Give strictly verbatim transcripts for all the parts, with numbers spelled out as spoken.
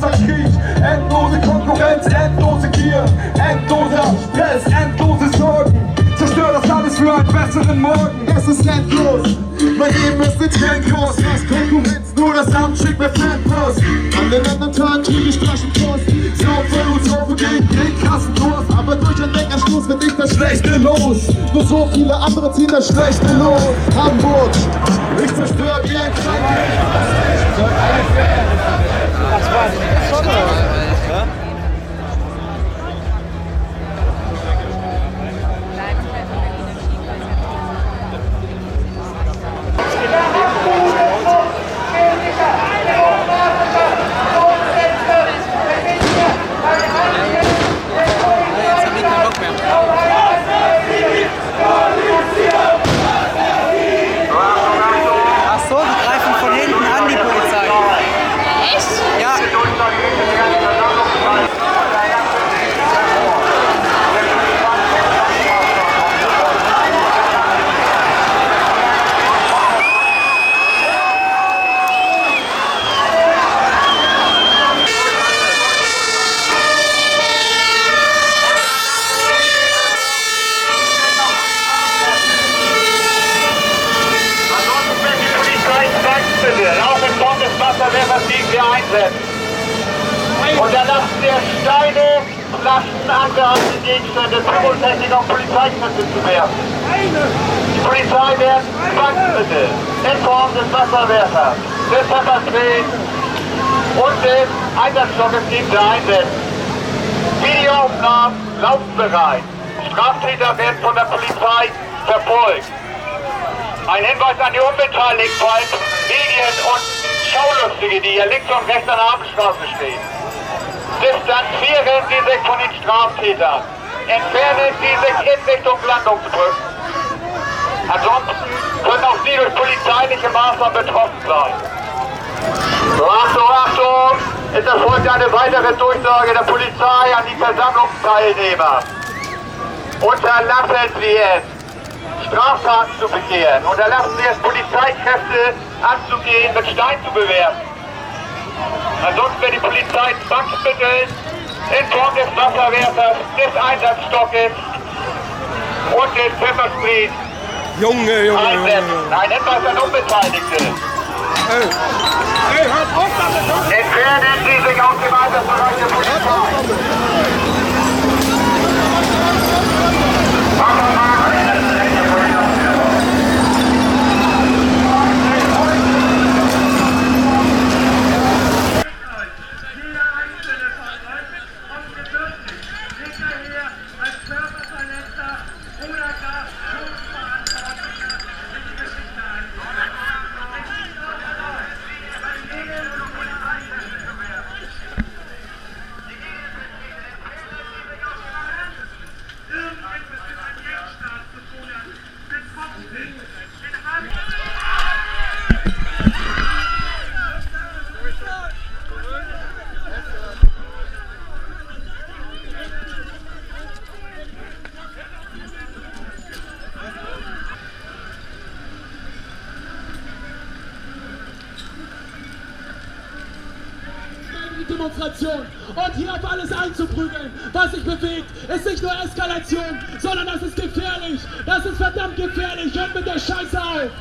endloser Krieg, endlose Konkurrenz, endlose Gier, endloser Stress, endlose Sorgen. Zerstör das alles für einen besseren Morgen. Es ist endlos, mein Leben ist ein Trendkurs. Was Konkurrenz, nur das Amt schickt mir Fanpost. An den anderen Tagen krieg ich Flaschenpost. Saufen und saufen gegen den krassen Kurs. Aber durch einen Denkerstoß wird ich das Schlechte los. Nur so viele andere ziehen das Schlechte los. Hamburg, ich zerstör wie ein Krankenhaus. Das war schon ja? Und dann lassen wir Steine, Flaschen, andere Gegenstände, Pyrotechnik auf Polizeikräfte zu werfen. Die Polizei wird Zwangsmittel in Form des Wasserwerfers, des Pfeffersprays und des Einsatzstockes gegen sie einsetzen. Videoaufnahmen laufen bereit. Straftäter werden von der Polizei verfolgt. Ein Hinweis an die Unbeteiligten, vor allem Medien und Schaulustige, die hier links und rechts an der Abendstraße stehen. Distanzieren Sie sich von den Straftätern. Entfernen Sie sich in Richtung Landungsbrücken. Ansonsten können auch Sie durch polizeiliche Maßnahmen betroffen sein. So, Achtung, Achtung! Es erfolgt eine weitere Durchsage der Polizei an die Versammlungsteilnehmer. Unterlassen Sie es, Straftaten zu begehen. Unterlassen Sie es, Polizeikräfte anzugehen, mit Stein zu bewerfen. Ansonsten wird die Polizei Zwangsmittel in Form des Wasserwerfers, des Einsatzstockes und des Pfeffersprays Junge, Junge, einsetzen. Junge. Ein Hinweis an Unbeteiligte. Hey, hey, hört auf damit! Entfernen Sie sich aus dem Einsatzbereich der Polizei. Demonstration. Und hier auf alles einzuprügeln, was sich bewegt, ist nicht nur Eskalation, sondern das ist gefährlich. Das ist verdammt gefährlich. Hört mit der Scheiße auf.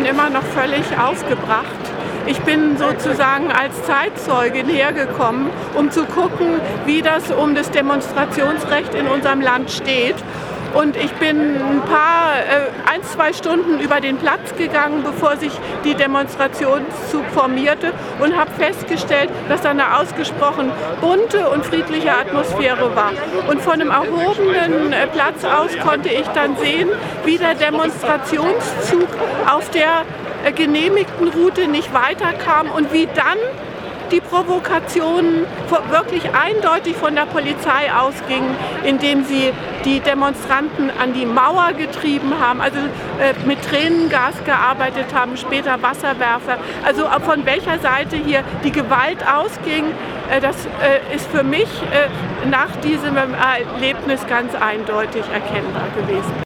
immer noch völlig aufgebracht. Ich bin sozusagen als Zeitzeugin hergekommen, um zu gucken, wie das um das Demonstrationsrecht in unserem Land steht. Und ich bin ein paar, äh, ein, zwei Stunden über den Platz gegangen, bevor sich die Demonstrationszug formierte und habe festgestellt, dass da eine ausgesprochen bunte und friedliche Atmosphäre war. Und von einem erhobenen äh, Platz aus konnte ich dann sehen, wie der Demonstrationszug auf der äh, genehmigten Route nicht weiterkam und wie dann die Provokationen wirklich eindeutig von der Polizei ausgingen, indem sie die Demonstranten an die Mauer getrieben haben, also äh, mit Tränengas gearbeitet haben, später Wasserwerfer. Also von welcher Seite hier die Gewalt ausging, äh, das äh, ist für mich äh, nach diesem Erlebnis ganz eindeutig erkennbar gewesen.